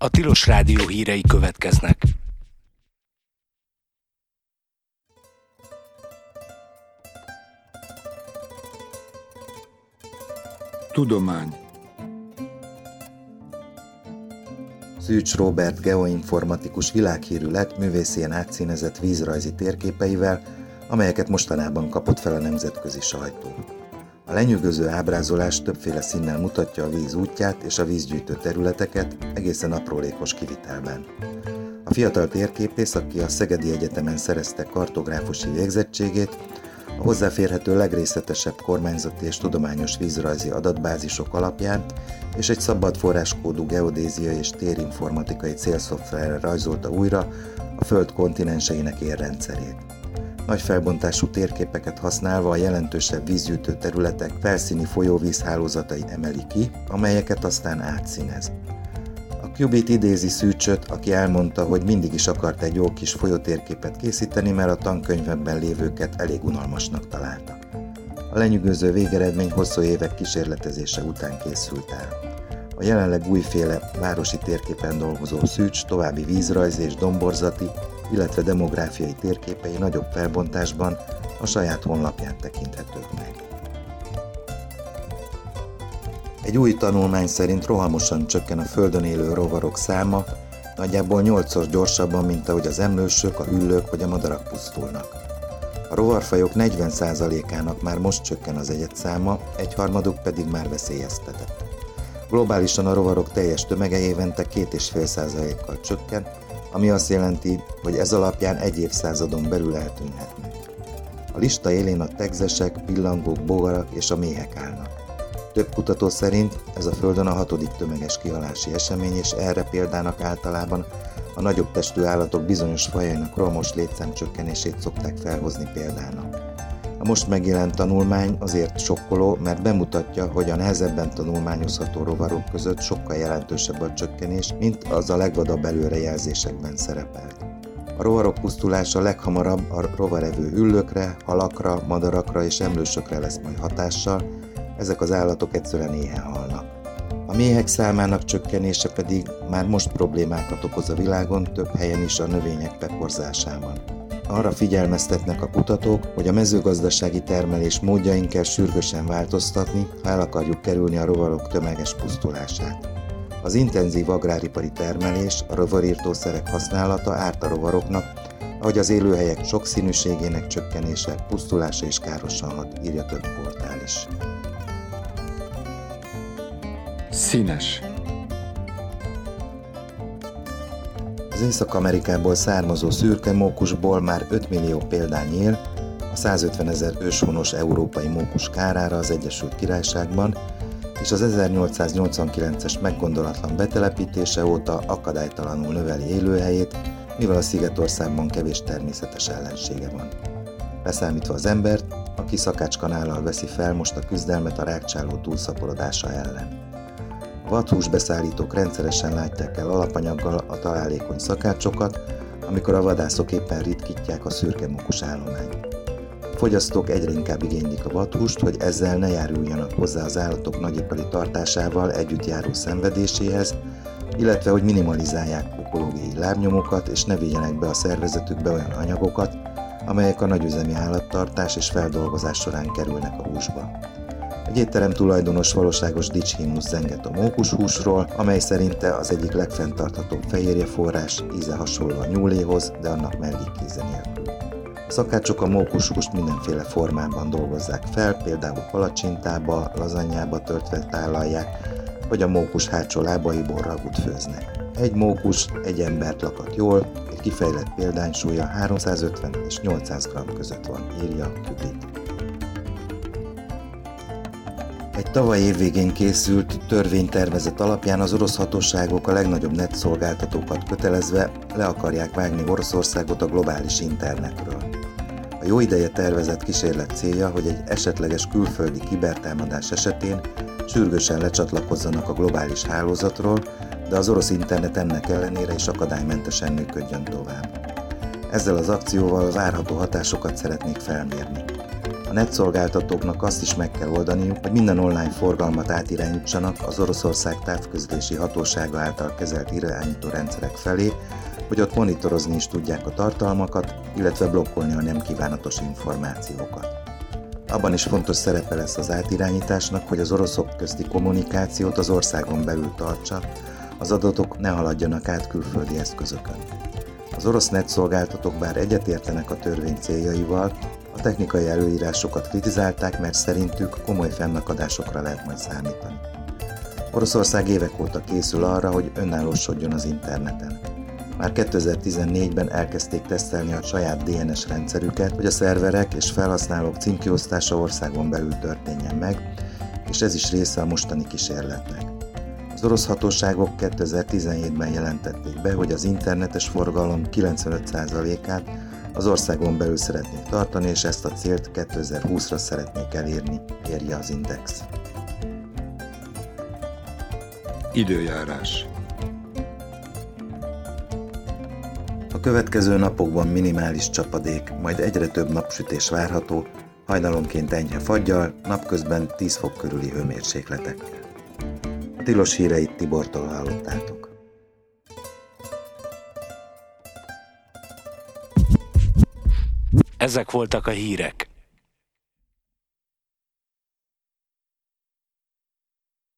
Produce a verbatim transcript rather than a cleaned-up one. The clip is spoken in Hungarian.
A Tilos Rádió hírei következnek. Tudomány. Szűcs Róbert geoinformatikus világhírű lett művészien átszínezett vízrajzi térképeivel, amelyeket mostanában kapott fel a nemzetközi sajtó. A lenyűgöző ábrázolás többféle színnel mutatja a víz útját és a vízgyűjtő területeket egészen aprólékos kivitelben. A fiatal térképész, aki a Szegedi Egyetemen szerezte kartográfusi végzettségét, a hozzáférhető legrészletesebb kormányzati és tudományos vízrajzi adatbázisok alapján és egy szabad forráskódú geodéziai és térinformatikai célszoftverrel rajzolta újra a Föld kontinenseinek érrendszerét. Nagy felbontású térképeket használva a jelentősebb vízgyűjtő területek felszíni folyóvízhálózatai emeli ki, amelyeket aztán átszínez. A Qubit idézi Szűcsöt, aki elmondta, hogy mindig is akart egy jó kis folyótérképet készíteni, mert a tankönyvekben lévőket elég unalmasnak találta. A lenyűgöző végeredmény hosszú évek kísérletezése után készült el. A jelenleg újféle városi térképen dolgozó Szűcs további vízrajzi és domborzati, illetve demográfiai térképei nagyobb felbontásban a saját honlapján tekinthetők meg. Egy új tanulmány szerint rohamosan csökken a Földön élő rovarok száma, nagyjából nyolcszor gyorsabban, mint ahogy az emlősök, a hüllők vagy a madarak pusztulnak. A rovarfajok negyven százalékának már most csökken az egyedszáma, egyharmaduk pedig már veszélyeztetett. Globálisan a rovarok teljes tömege évente két egész öt százalékkal csökken, ami azt jelenti, hogy ez alapján egy évszázadon belül eltűnhetnek. A lista élén a tegzesek, pillangók, bogarak és a méhek állnak. Több kutató szerint ez a Földön a hatodik tömeges kihalási esemény, és erre példának általában a nagyobb testű állatok bizonyos fajainak rohamos létszámcsökkenését szokták felhozni példának. A most megjelent tanulmány azért sokkoló, mert bemutatja, hogy a nehezebben tanulmányozható rovarok között sokkal jelentősebb a csökkenés, mint az a legvadabb előrejelzésekben szerepelt. A rovarok pusztulása leghamarabb a rovarevő hüllőkre, halakra, madarakra és emlősökre lesz majd hatással, ezek az állatok egyszerűen éhen halnak. A méhek számának csökkenése pedig már most problémákat okoz a világon, több helyen is a növények beporzásában. Arra figyelmeztetnek a kutatók, hogy a mezőgazdasági termelés módjain kell sürgősen változtatni, ha el akarjuk kerülni a rovarok tömeges pusztulását. Az intenzív agráripari termelés, a rovarírtószerek használata árt a rovaroknak, ahogy az élőhelyek sokszínűségének csökkenése, pusztulása is károsan hat, írja több portál is. Színes. Az Észak-Amerikából származó szürke mókusból már öt millió példány él, a százötvenezer őshonos európai mókus kárára az Egyesült Királyságban, és az ezernyolcszáznyolcvankilences meggondolatlan betelepítése óta akadálytalanul növeli élőhelyét, mivel a Szigetországban kevés természetes ellensége van. Leszámítva az embert, aki szakácskanállal veszi fel most a küzdelmet a rágcsáló túlszaporodása ellen. A vadhúsbeszállítók rendszeresen látják el alapanyaggal a találékony szakácsokat, amikor a vadászok éppen ritkítják a szürke mókus állományt. A fogyasztók egyre inkább igénylik a vadhúst, hogy ezzel ne járuljanak hozzá az állatok nagyipari tartásával együtt járó szenvedéséhez, illetve hogy minimalizálják ökológiai lábnyomokat és ne vigyenek be a szervezetükbe olyan anyagokat, amelyek a nagyüzemi állattartás és feldolgozás során kerülnek a húsba. Egy étterem tulajdonos valóságos dicshimnusz zenget a mókushúsról, amely szerinte az egyik legfenntarthatóbb fehérjeforrás, íze hasonló a nyúléhoz, de annak mellékíze nélkül. A szakácsok a mókushúst mindenféle formában dolgozzák fel, például palacsintába, lazanyába törtve tálalják, vagy a mókus hátsó lábaiból ragút főznek. Egy mókus egy embert lakat jól, egy kifejlett példánysúlya háromszázötven és nyolcszáz gramm között van, írja Qubit. Egy tavaly évvégén készült törvénytervezet alapján az orosz hatóságok a legnagyobb netszolgáltatókat kötelezve le akarják vágni Oroszországot a globális internetről. A jó ideje tervezett kísérlet célja, hogy egy esetleges külföldi kibertámadás esetén sürgősen lecsatlakozzanak a globális hálózatról, de az orosz internet ennek ellenére is akadálymentesen működjön tovább. Ezzel az akcióval várható hatásokat szeretnék felmérni. A netszolgáltatóknak azt is meg kell oldaniuk, hogy minden online forgalmat átirányítsanak az Oroszország távközlési hatósága által kezelt irányító rendszerek felé, hogy ott monitorozni is tudják a tartalmakat, illetve blokkolni a nem kívánatos információkat. Abban is fontos szerepe lesz az átirányításnak, hogy az oroszok közti kommunikációt az országon belül tartsa, az adatok ne haladjanak át külföldi eszközökön. Az orosz netszolgáltatók bár egyetértenek a törvény céljaival, a technikai előírásokat kritizálták, mert szerintük komoly fennakadásokra lehet majd számítani. Oroszország évek óta készül arra, hogy önállósodjon az interneten. Már kétezer-tizennégyben elkezdték tesztelni a saját dé en es rendszerüket, hogy a szerverek és felhasználók címkiosztása országon belül történjen meg, és ez is része a mostani kísérletnek. Az orosz hatóságok kétezer-tizenhétben jelentették be, hogy az internetes forgalom kilencvenöt százalékát az országon belül szeretnék tartani, és ezt a célt kétezer-húszra szeretnék elérni, írja az Index. Időjárás. A következő napokban minimális csapadék, majd egyre több napsütés várható, hajnalonként enyhe faggyal, napközben tíz fok körüli hőmérsékletekkel. A tilos híreit Tibortól hallottátok. Ezek voltak a hírek.